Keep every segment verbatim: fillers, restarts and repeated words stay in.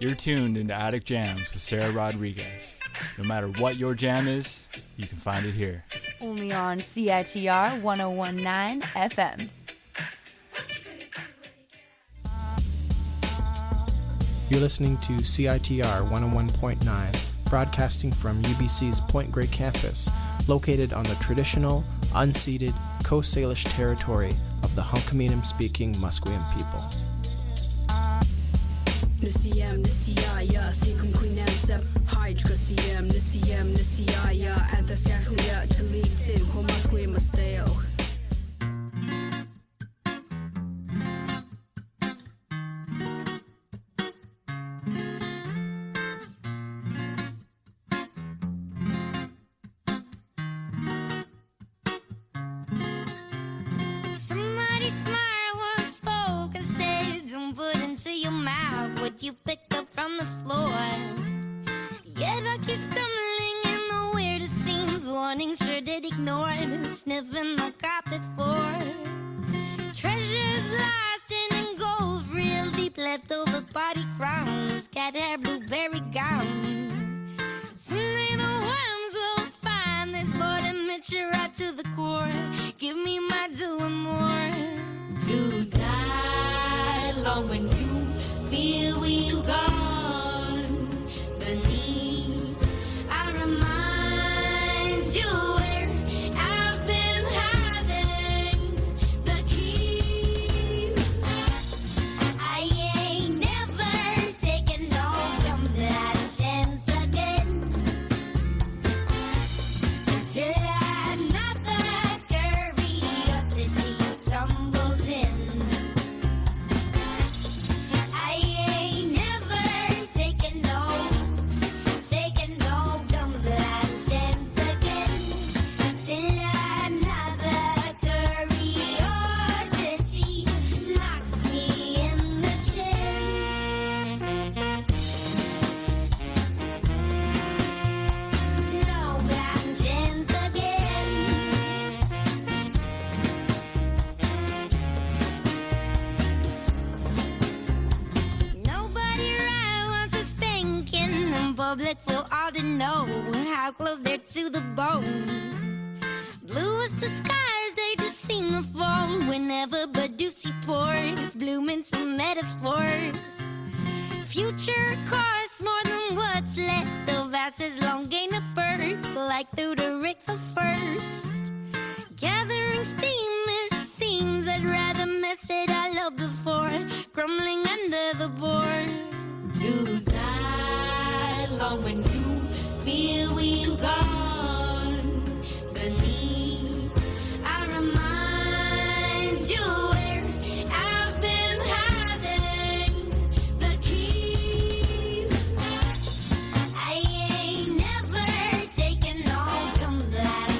You're tuned into Attic Jams with Sarah Rodriguez. No matter what your jam is, you can find it here. Only on C I T R one oh one point nine F M. You're listening to C I T R one oh one point nine, broadcasting from U B C's Point Grey campus, located on the traditional, unceded Coast Salish territory of the Hunkaminam-speaking Musqueam people. Nisiyam nisiyaya thikum quinansab hydra siyam nisiyam nisiyaya anthasyakhlia talitin homasque masteo. Somebody smart once spoke and said, don't put into your mouth what you picked up from the floor. Yet I keep stumbling in the weirdest scenes, warnings sure did ignore, sniffing the carpet for treasures lost in gold, real deep leftover party crowns, cat hair, blueberry gown. Someday the worms will find this bored and mature right to the core. Give me my due and more. To die long when you feel we've gone beneath. I remind you where I've been hiding the keys. I ain't never taken no gambling chance again until another curiosity tumbles in. I ain't never taken no, taken no gambling chance again until another curiosity knocks me in the chin. No blind chance again. Nobody right wants a spanking in public for all to know how close they're to the bone. Bluest of skies, they just seem to fall whenever Badusi pours, bloom into metaphors. Future costs more than what's left of us as long gain a birth, like through the Rick the First. Gathering steam, it seems I'd rather mess it all up before crumbling under the board. To die long when you feel we've gone beneath. I remind you where I've been hiding the keys. I ain't never taken no gambling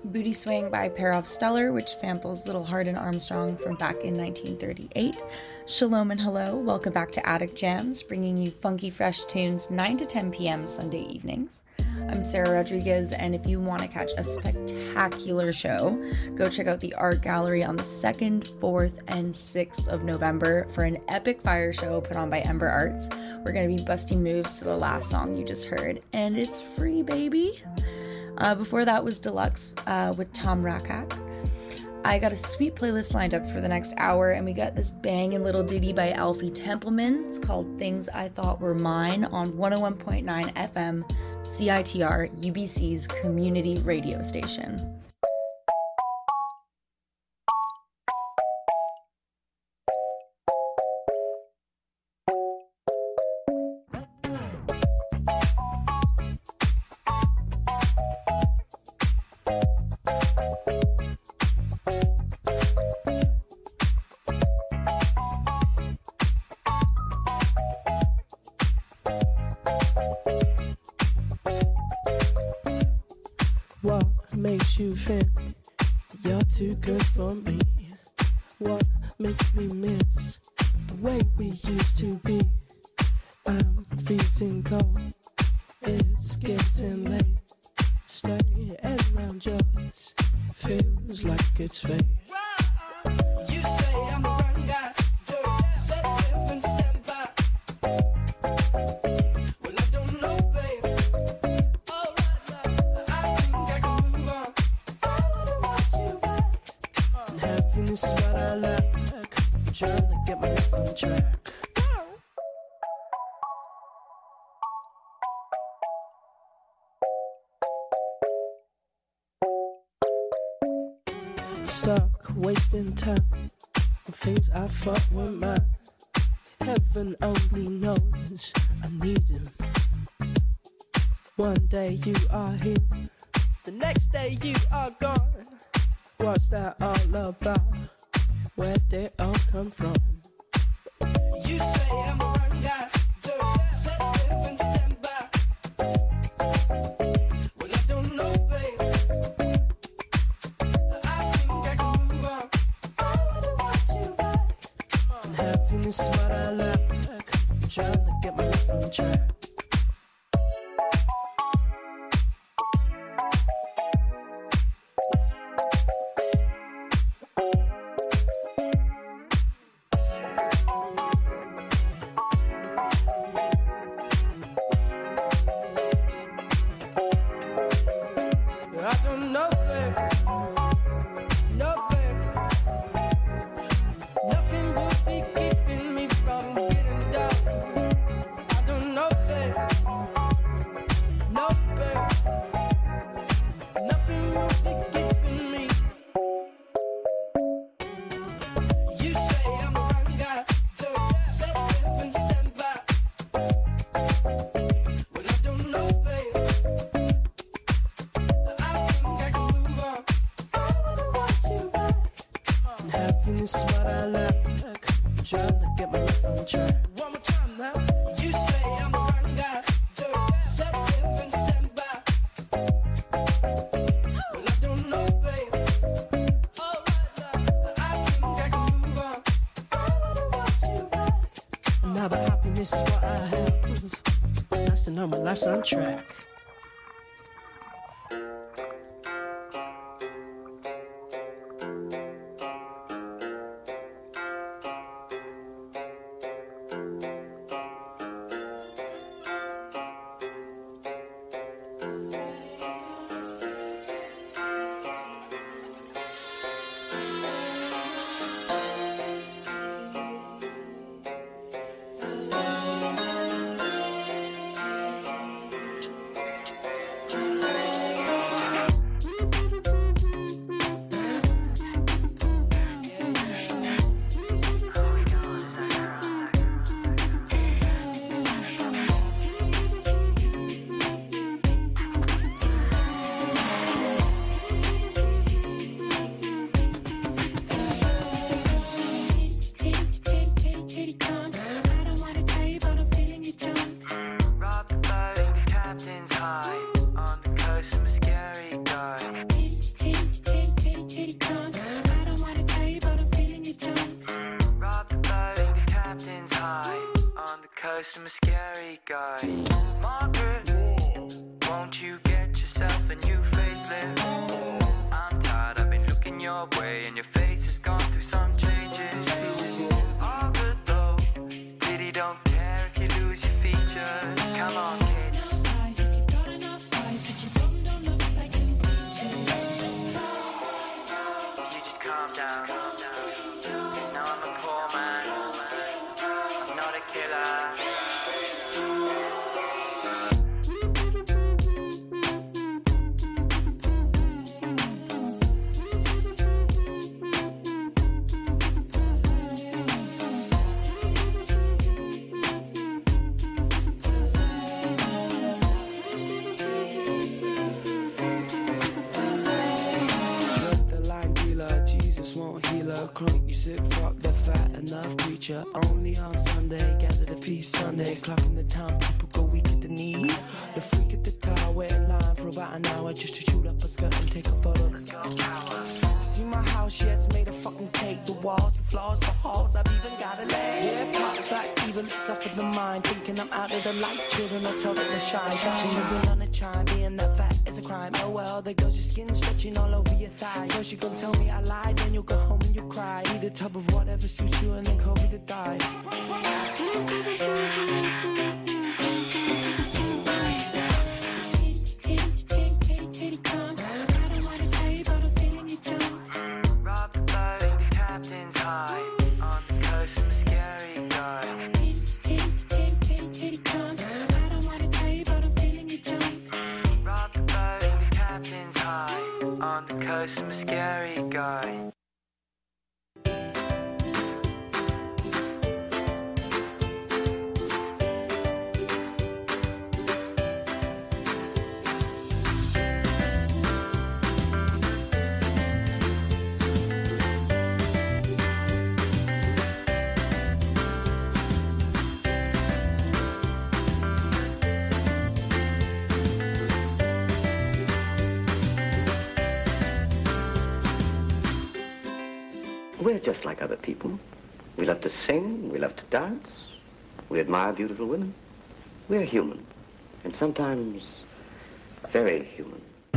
Booty Swing by Perov Stellar, which samples Little Hardin Armstrong from back in nineteen thirty-eight. Shalom and hello, welcome back to Attic Jams, bringing you funky fresh tunes nine to ten p.m. Sunday evenings. I'm Sarah Rodriguez, and if you want to catch a spectacular show, go check out the Art Gallery on the second, fourth, and sixth of November for an epic fire show put on by Ember Arts. We're going to be busting moves to the last song you just heard, and it's free, baby! Uh, before that was Deluxe uh, with Tom Rakak. I got a sweet playlist lined up for the next hour, and we got this banging little ditty by Alfie Templeman. It's called Things I Thought Were Mine on one oh one point nine F M, C I T R, U B C's community radio station. Makes you think you're too good for me? What makes me miss the way we used to be? I'm freezing cold, it's getting late. Stay around just feels like it's fate. You say I'm the wrong guy, just sit there and stand by. Well, I don't know, babe. This is what I like, trying to get my life on track. Stuck wasting time on things I thought were mine. Heaven only knows I need him. One day you are here, the next day you are gone. What's that all about? Where did it all come from? You say I'm the wrong guy, just sit there and stand by. Well, I don't know, babe. I think I can move on. I wanna watch you back. And happiness is what I like, I'm trying to get my life on track. This is what I like, I'm trying to get my life on track. One more time now. You say I'm the wrong guy, just sit there and stand by. Well, I don't know, babe. All right now, I think I can move on. I wanna watch you back. Now the happiness is what I have. It's nice to know my life's on track. titty, titty, titty, titty drunk. I don't wanna tell you, but I'm feeling your junk. Rob the boat, the captain's high. On the coast, I'm a scary guy. Margaret, won't you get yourself a new facelift? I'm tired, I've been looking your way, and your face has gone through some changes. All good though, pity don't care if you lose your features. Come on, kids. Eyes, if you've got enough eyes, but your bum don't look like two peaches. You just calm down. Now I'm a poor man. I'm not a killer. Crunk, you sick, fuck the fat enough creature. Only on Sunday, gather the feast Sundays. Clock in the town, people go weak at the knee. The freak at the tower, wait in line for about an hour just to shoot up a skirt and take a photo. See my house, yeah, it's made of fucking cake. The walls, the floors, the halls, I've even got a leg. Yeah, pop back, even suffer the mind. Thinking I'm out of the light, children are told that they shine. Catching the wind on a chime, being that fat is a crime. Oh well, there goes your skin stretching all over your thigh. First you gon' tell me I lied, then you'll go home and you cry. Eat a tub of whatever suits you and then call me to die. Rob the boat, the captain's high. On the coast, I'm a scary guy. Rob the boat, the captain's high. On the coast, I'm a scary guy. We're just like other people. We love to sing, we love to dance, we admire beautiful women. We're human, and sometimes very human.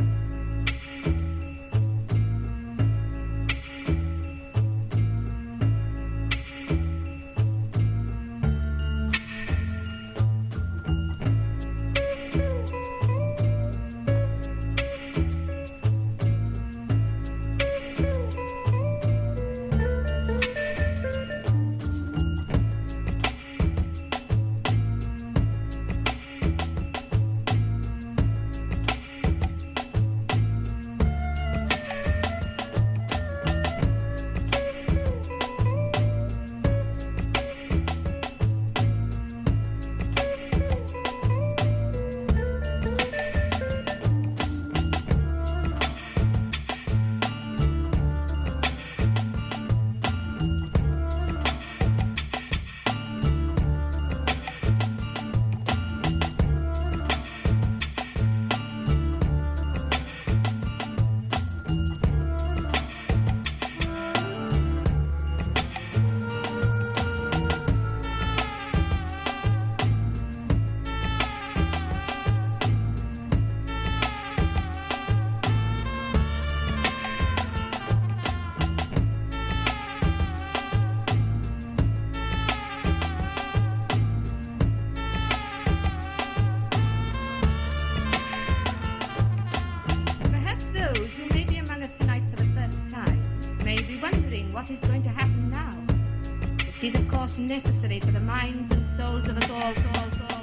what is going to happen now. It is, of course, necessary for the minds and souls of us all, souls, all.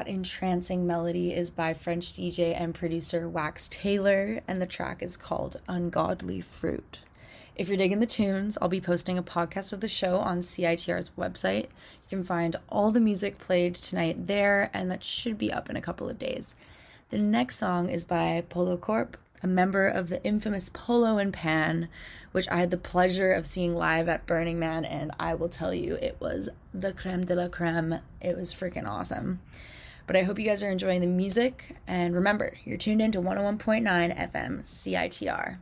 That entrancing melody is by French D J and producer Wax Taylor, and the track is called Ungodly Fruit. If you're digging the tunes, I'll be posting a podcast of the show on C I T R's website. You can find all the music played tonight there, and that should be up in a couple of days. The next song is by Polo Corp, a member of the infamous Polo and Pan, which I had the pleasure of seeing live at Burning Man, and I will tell you, it was the creme de la creme. It was freaking awesome. But I hope you guys are enjoying the music, and remember, you're tuned in to one oh one point nine F M C I T R.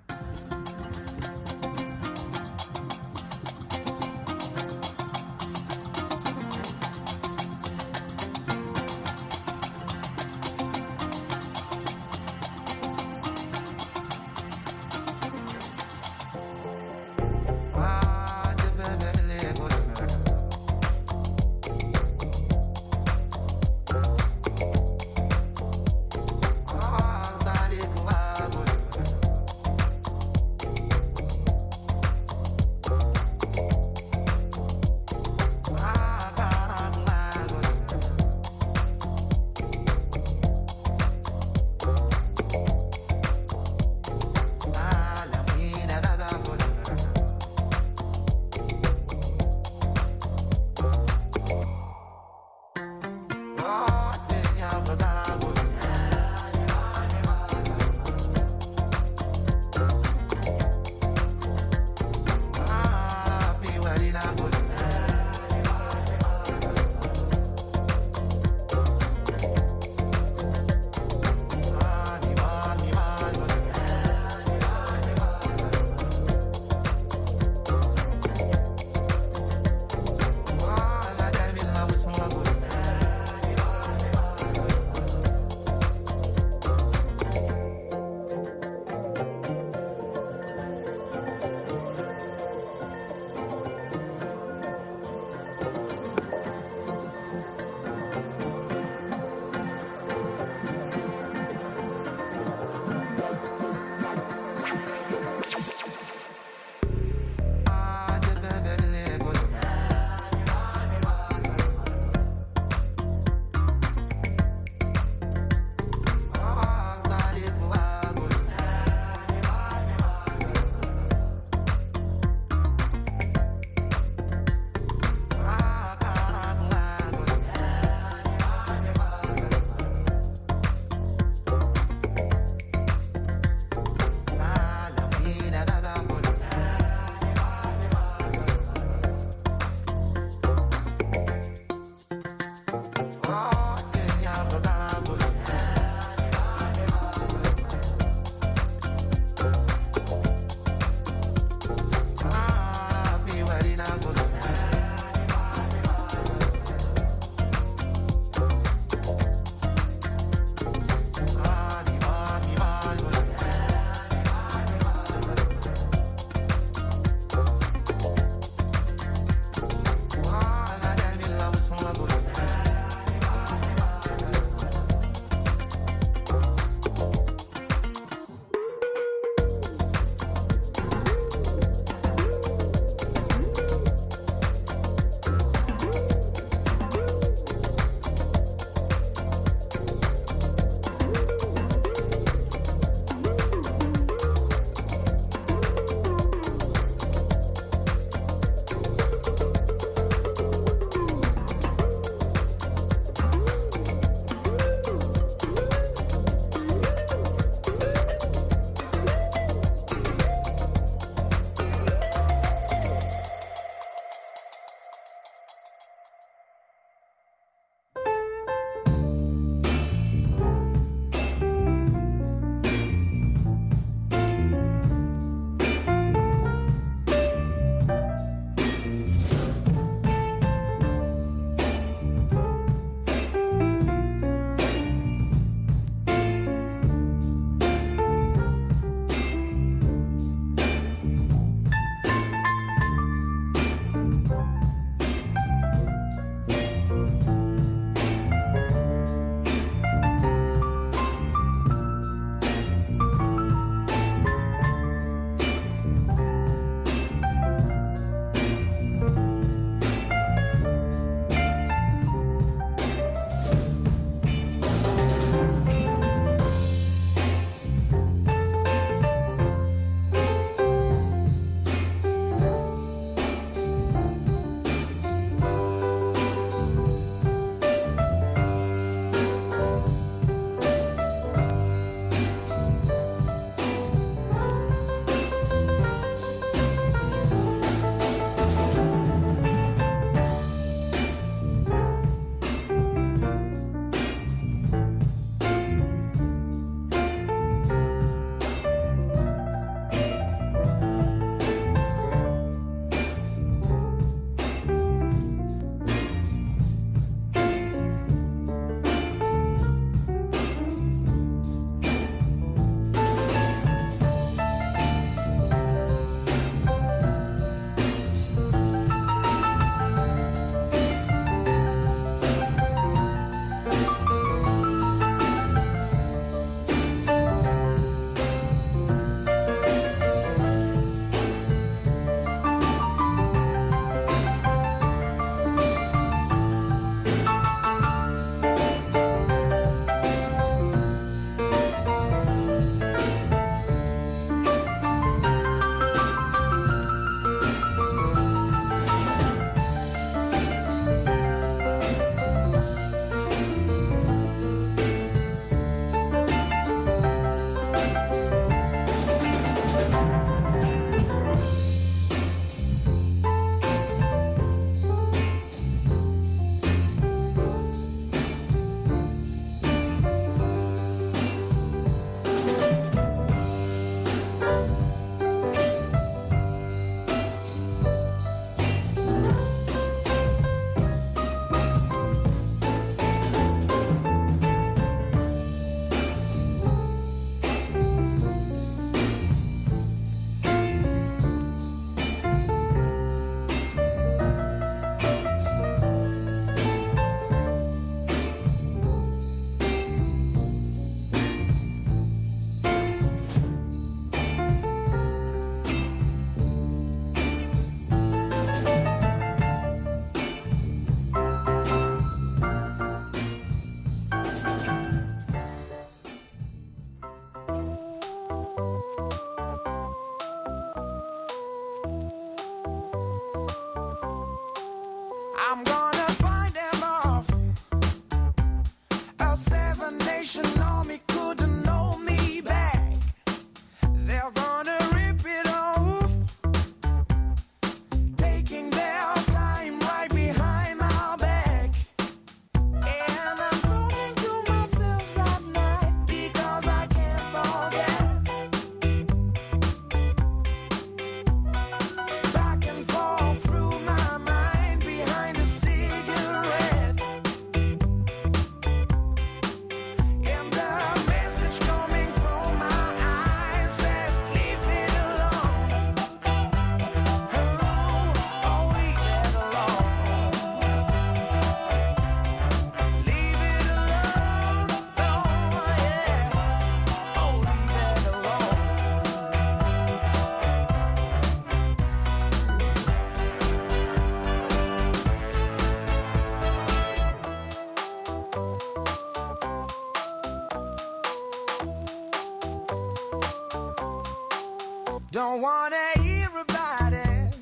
Don't wanna hear about it.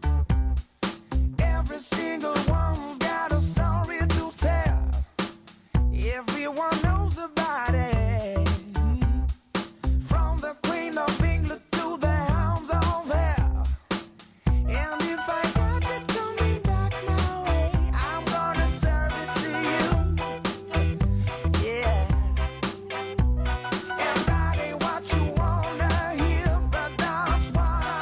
Every single one's got a story to tell. Everyone knows about it. From the Queen of England to the hounds of hell. And if I got it coming back my way, I'm gonna serve it to you. Yeah. And that ain't what you wanna hear, but that's what I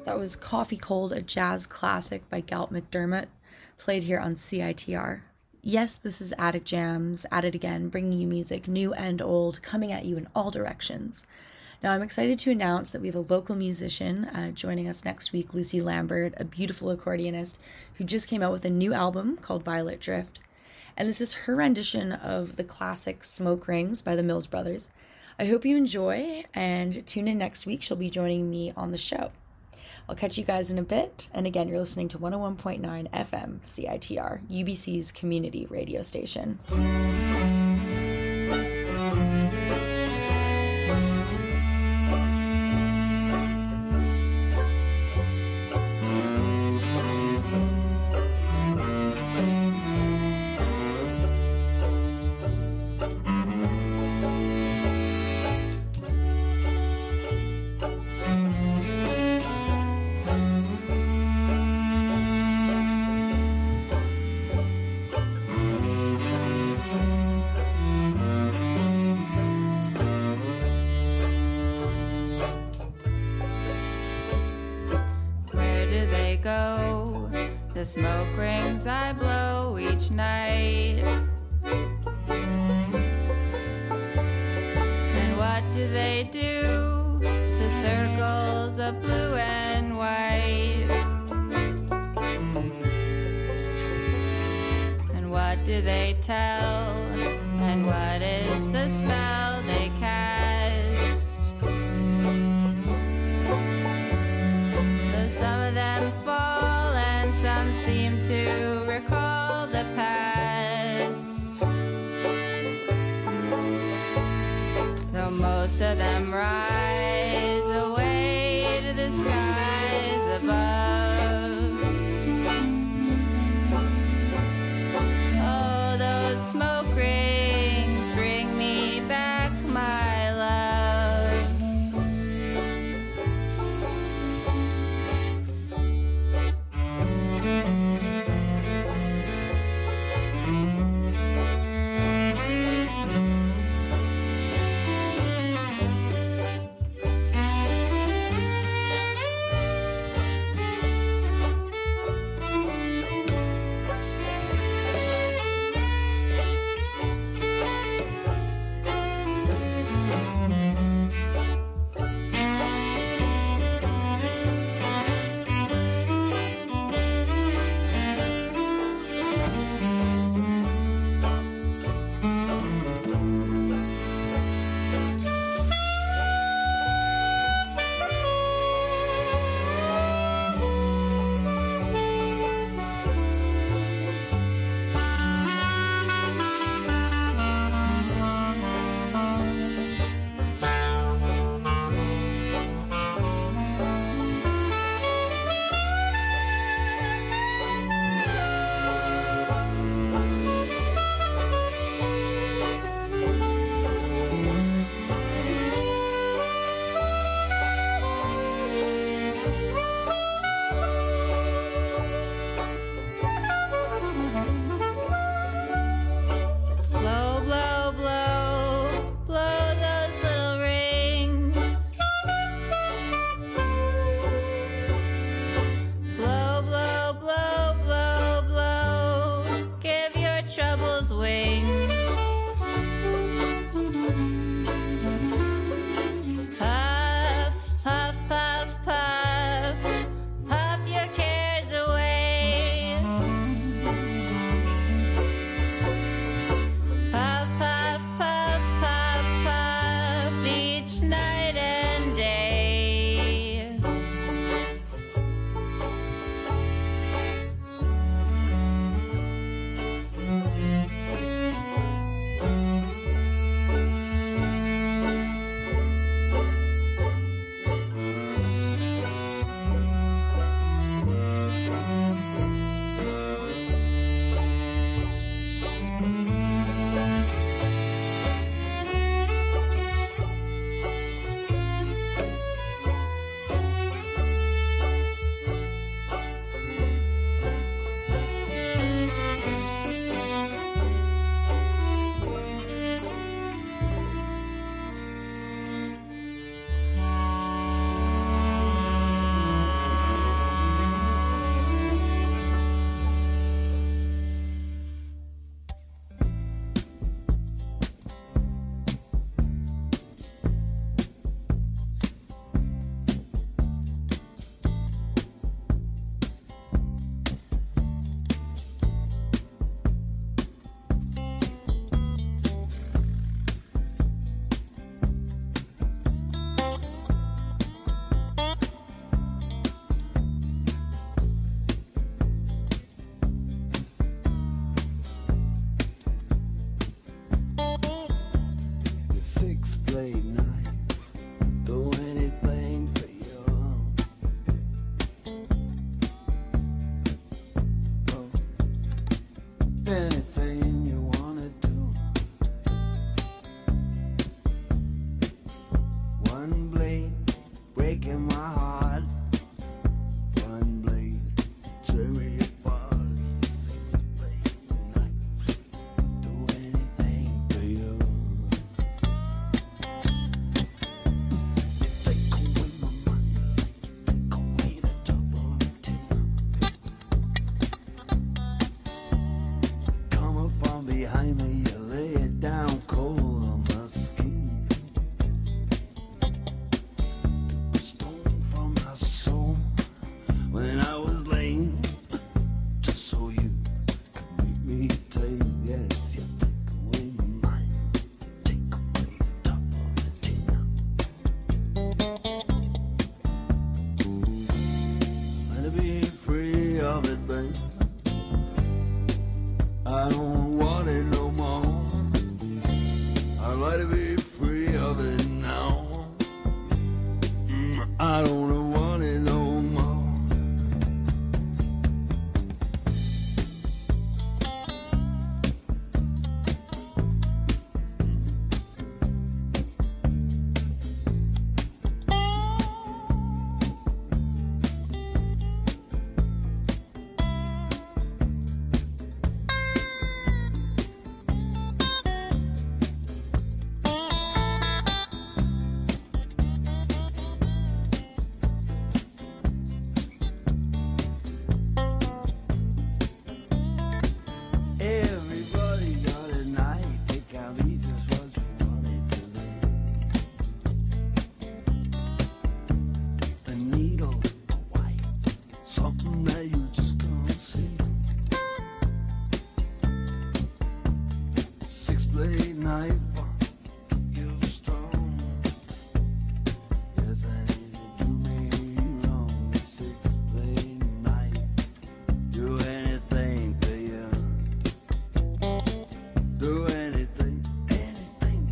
That was Coffee Cold, a jazz classic by Galt McDermott, played here on C I T R. Yes, this is Attic Jams, at it again, bringing you music new and old, coming at you in all directions. Now, I'm excited to announce that we have a local musician uh, joining us next week, Lucy Lambert, a beautiful accordionist who just came out with a new album called Violet Drift. And this is her rendition of the classic Smoke Rings by the Mills Brothers. I hope you enjoy, and tune in next week. She'll be joining me on the show. I'll catch you guys in a bit. And again, you're listening to one oh one point nine F M C I T R, U B C's community radio station. The smoke rings I blow each night. And what do they do? The circles of blue and white. And what do they tell? And what is the spell they cast? Though some of them fall, some seem to recall the past, though most of them rise away to the skies above. Oh, those smoke rings bring me back my love. something that you just can't see. Six blade knife, you strong. Yes, I need to do me wrong. A six blade knife, do anything for you. Do anything, anything.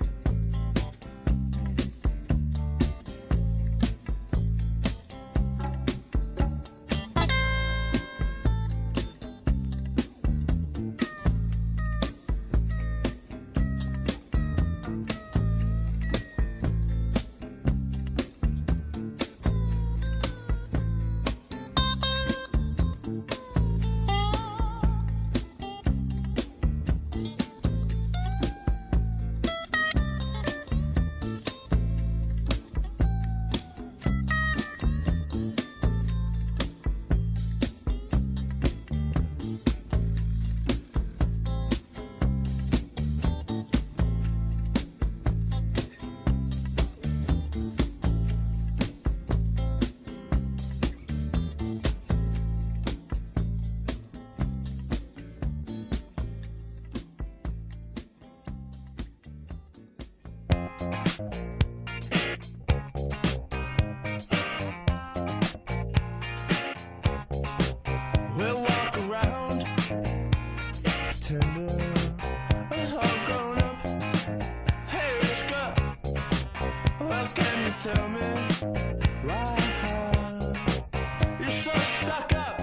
We'll walk around pretending we're all grown up. Hey, rich girl, what can you tell me? Why you're so stuck up?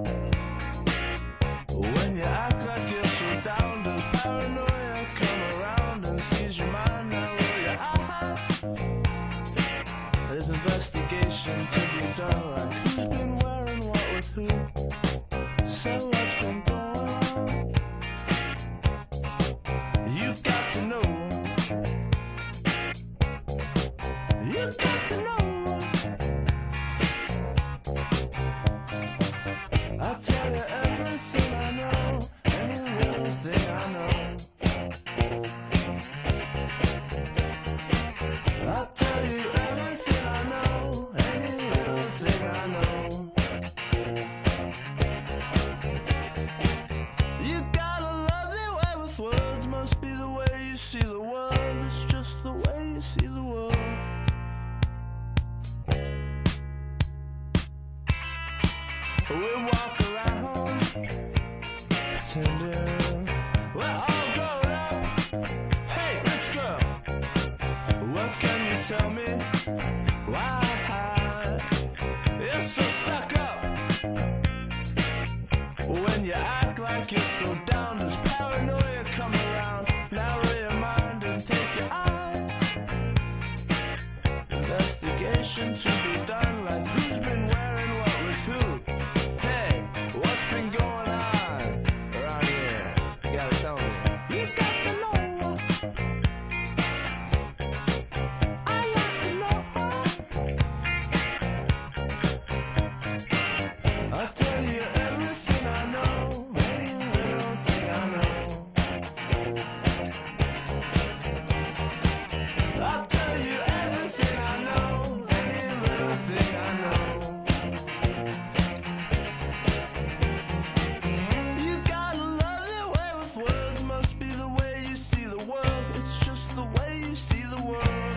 When you act like you're so down, does paranoia come around and seize your mind? Now roll your eyes. There's investigation to be done, like who's been wearing what with who. So what's been going on? You got to know. You got to know. I'll tell you everything I know, any little thing I know. I'll tell you everything I know, any little thing I know. You got a lovely way with words, must be the way you see the world. It's just the way you see the world. We walk around pretending we're all grown up. Hey, rich girl, what can you tell me? Why you're so stuck up? When you act like you're so down, does paranoia come around? Narrow your mind and take your eyes. Investigation to be done, like who's been wearing what with who. Hey, what's been going on around here? You gotta tell me. You got to know. I like to know. I'll tell you everything I know, any little thing I know. I'll tell you everything I know, any little thing I know. You got a lovely way with words, must be the way you see the world. It's just the way you see the world.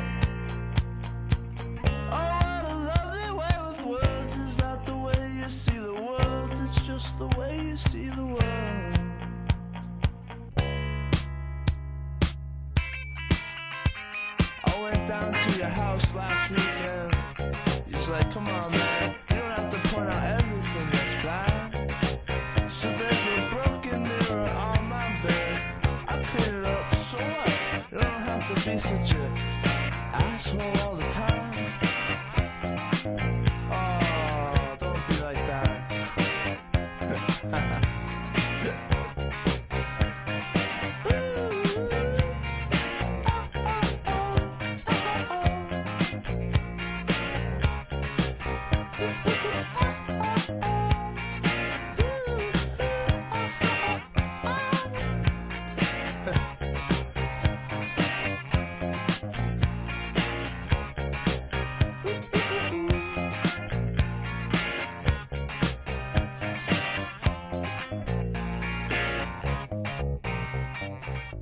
Oh, what a lovely way with words. Is that the way you see the world? It's just the way you see the world. I went down to your house last weekend. You was like, come on, man, you don't have to point out everything that's bad. So there's a broken mirror on my bed. I clean it up, so what? You don't have to be such a asshole all the time. Oh, don't be like that.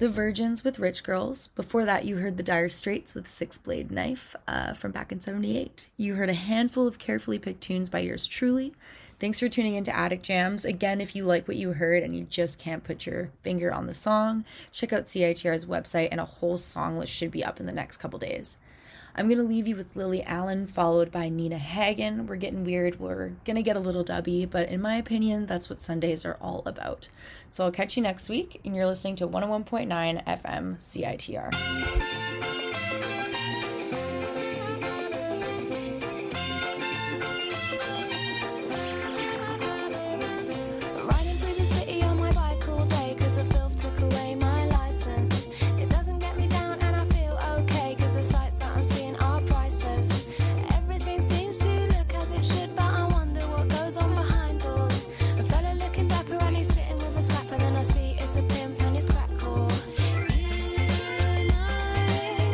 The Virgins with Rich Girls. Before that, you heard the Dire Straits with Six Blade Knife uh, from back in seventy-eight. You heard a handful of carefully picked tunes by yours truly. Thanks for tuning into Attic Jams. Again, if you like what you heard and you just can't put your finger on the song, check out C I T R's website and a whole song list should be up in the next couple days. I'm going to leave you with Lily Allen, followed by Nina Hagen. We're getting weird. We're going to get a little dubby, but in my opinion, that's what Sundays are all about. So I'll catch you next week, and you're listening to one oh one point nine F M C I T R. Sitting with a slapper, then I see it's a pimp and his crack core. You and I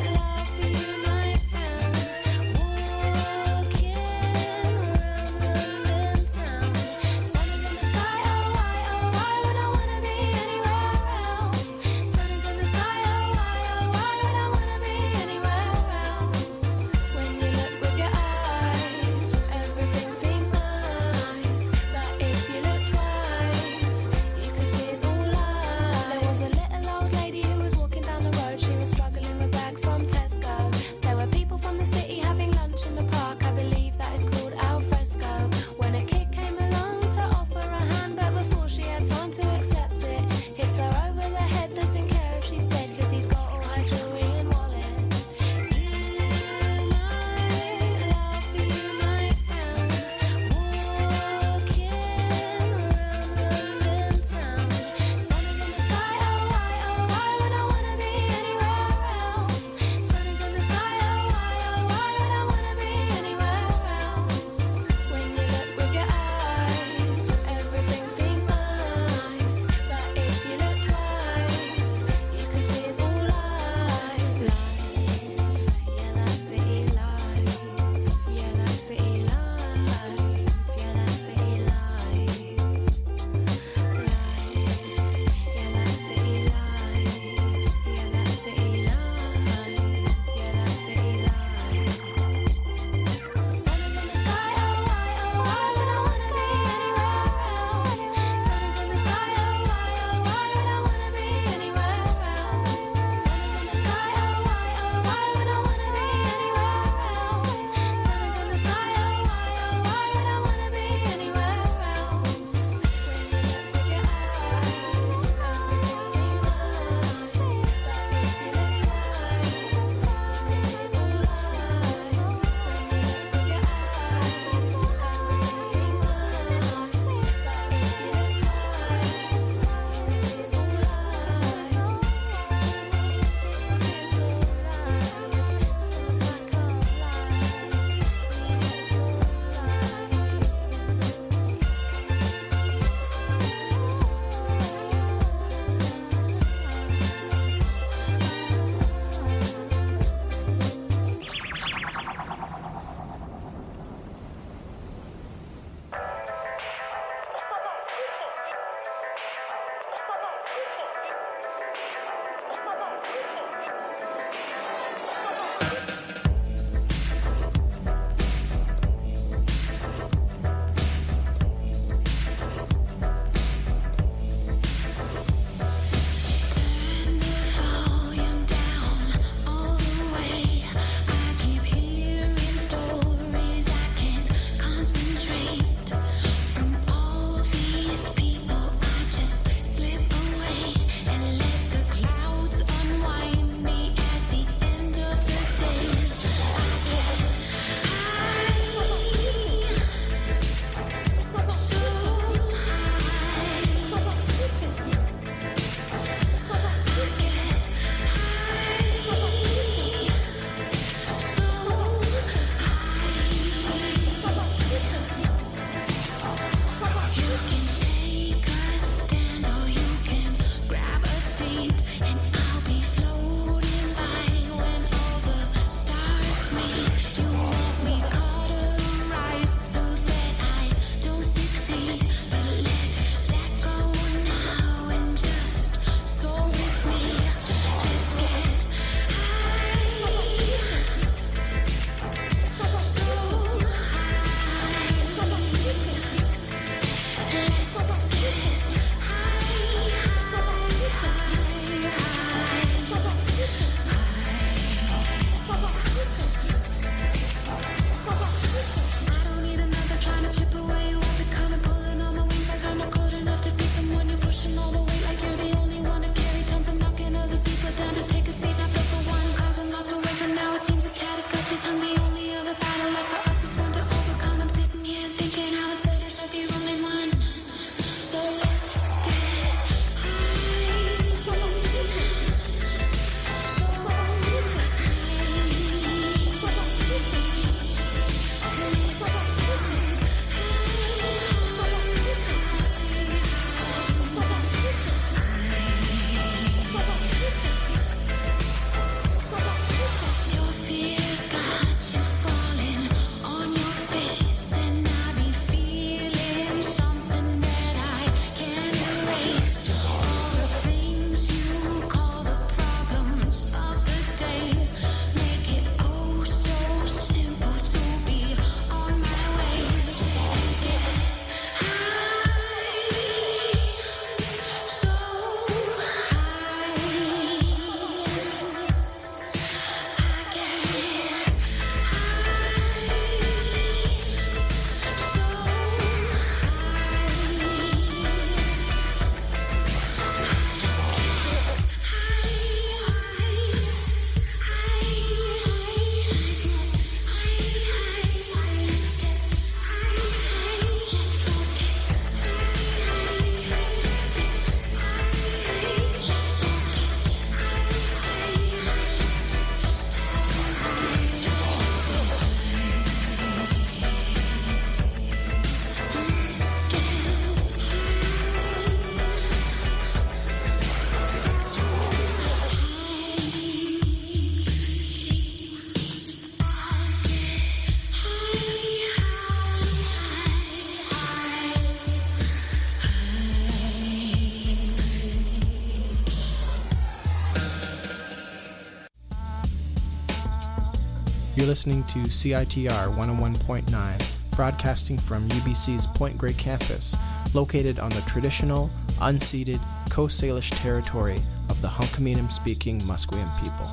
listening to C I T R one oh one point nine, broadcasting from U B C's Point Grey campus, located on the traditional, unceded Coast Salish territory of the Hunkaminam-speaking Musqueam people.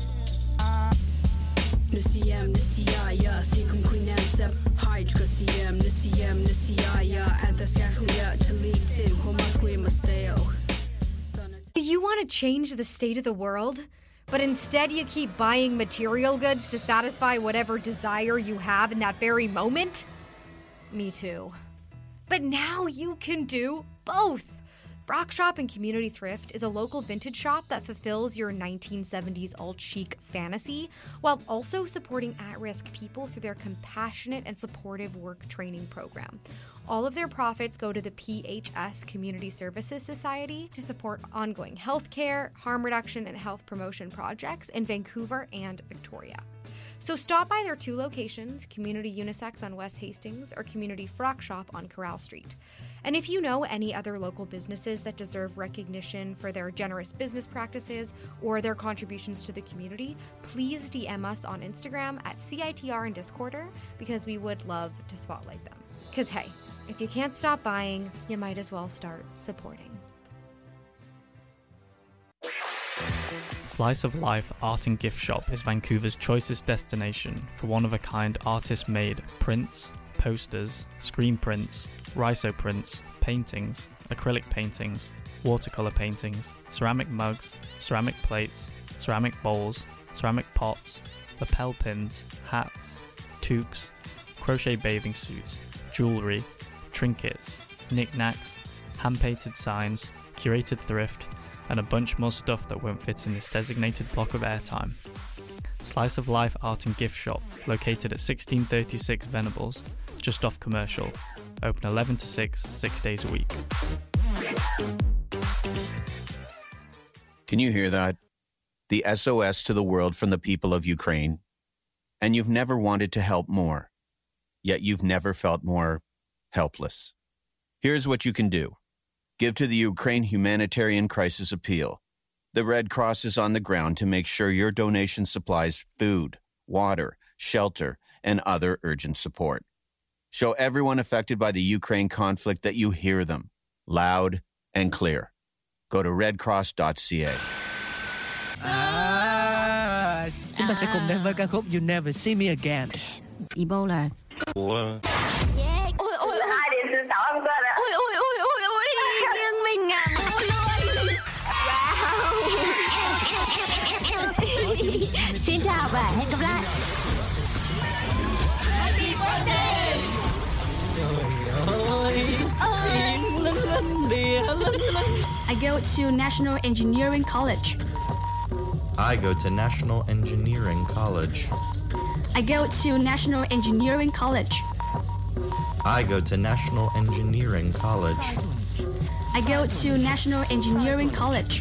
Nisiyam nisiyaya thikum quinansab hydra siyam nisiyam nisiyaya anthascalia talitin homasque musteo. You want to change the state of the world, but instead you keep buying material goods to satisfy whatever desire you have in that very moment? Me too. But now you can do both. Frock Shop and Community Thrift is a local vintage shop that fulfills your nineteen seventies alt-chic fantasy while also supporting at-risk people through their compassionate and supportive work training program. All of their profits go to the P H S Community Services Society to support ongoing healthcare, harm reduction, and health promotion projects in Vancouver and Victoria. So stop by their two locations, Community Unisex on West Hastings or Community Frock Shop on Corral Street. And if you know any other local businesses that deserve recognition for their generous business practices or their contributions to the community, please D M us on Instagram at C I T R and Discorder because we would love to spotlight them. Because hey, if you can't stop buying, you might as well start supporting. Slice of Life Art and Gift Shop is Vancouver's choicest destination for one-of-a-kind artist-made prints, posters, screen prints, rhizo prints, paintings, acrylic paintings, watercolor paintings, ceramic mugs, ceramic plates, ceramic bowls, ceramic pots, lapel pins, hats, toques, crochet bathing suits, jewellery, trinkets, knickknacks, hand-painted signs, curated thrift, and a bunch more stuff that won't fit in this designated block of airtime. Slice of Life Art and Gift Shop, located at sixteen thirty-six Venables, just off Commercial, open eleven to six, six days a week. Can you hear that? The S O S to the world from the people of Ukraine. And you've never wanted to help more, yet you've never felt more helpless. Here's what you can do. Give to the Ukraine Humanitarian Crisis Appeal. The Red Cross is on the ground to make sure your donation supplies food, water, shelter, and other urgent support. Show everyone affected by the Ukraine conflict that you hear them, loud and clear. Go to red cross dot c a. À, chúng ta sẽ cùng đến với ca khúc You Never See Me Again. Ebola. Ủa? Yeah. Ôi ôi ôi. Hai điểm thứ sáu em quên ạ. Ôi ôi ôi ôi ôi. Riêng mình à. Ôi ôi. Wow. Xin chào và hẹn gặp lại. Happy birthday. I go to National Engineering College. I go to National Engineering College. I go to National Engineering College. I go to National Engineering College. I go to National Engineering College.